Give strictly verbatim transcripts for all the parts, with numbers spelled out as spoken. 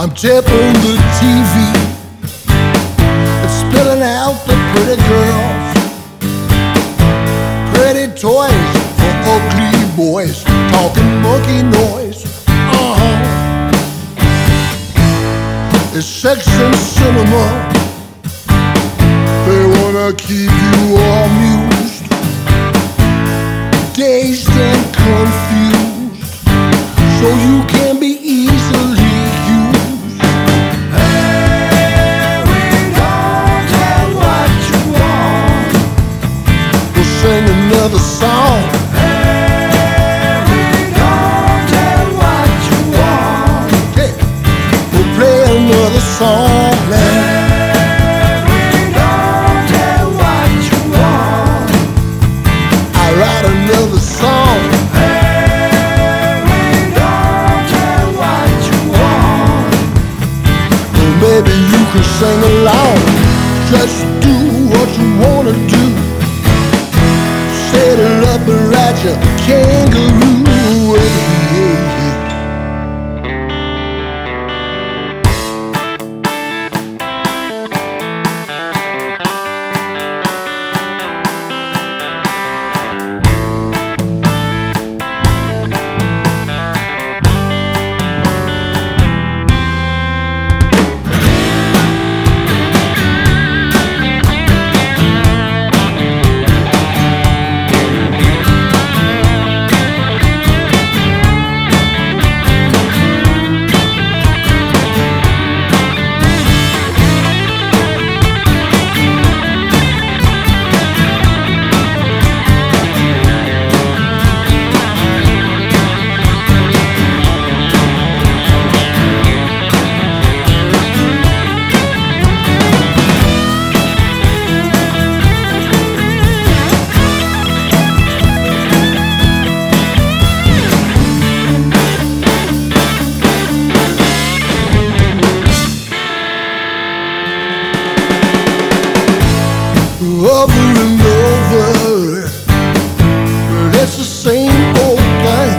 I'm tapping the T V. It's spilling out the pretty girls, pretty toys for ugly boys, talking monkey noise. Uh-huh. It's sex and cinema. They wanna keep you amused, dazed and confused, so you can be easily used. Hey, we don't have what you want. We'll sing another song. Hey, we don't have what you want. Hey, we'll play another song now. Write another song. Hey, we don't have what you want. Well, maybe you can sing along. Just do what you wanna do. Settle up and ride your kangaroo way. Over and over, but it's the same old thing.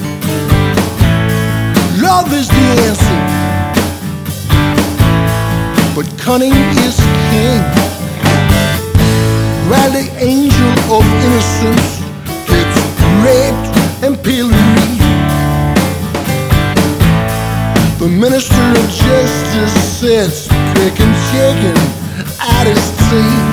Love is the answer, but cunning is king. While the angel of innocence gets raped and pilloried, the minister of justice sits picking chicken at his teeth.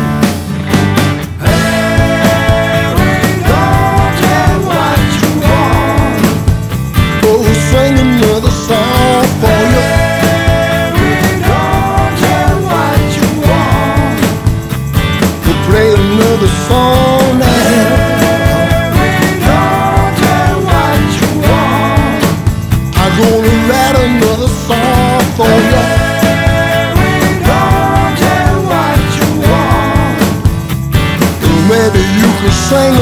Sing another song for you. Hey, we don't have what you want. We'll play another song now. Hey, we don't have what you want. I'm gonna write another song for you. Hey, we don't have what you want. Maybe you can sing